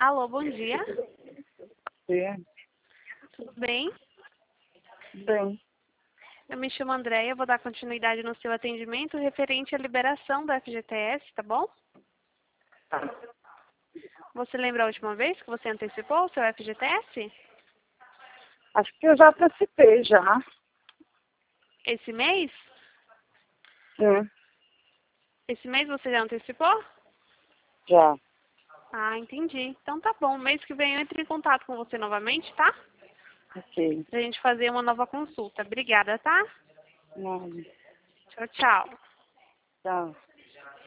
Alô, bom dia. Sim, Tudo bem? bem. Eu me chamo Andréia, vou dar continuidade no seu atendimento referente à liberação do FGTS, tá bom? Você lembra a última vez que você antecipou o seu FGTS? Acho que eu já participei já. Esse mês? Sim, Esse mês você já antecipou? já. Ah, entendi. Então tá bom. Mês que vem eu entro em contato com você novamente, tá? Ok. Pra gente fazer uma nova consulta. Obrigada, tá? Não, Tchau, tchau. tchau.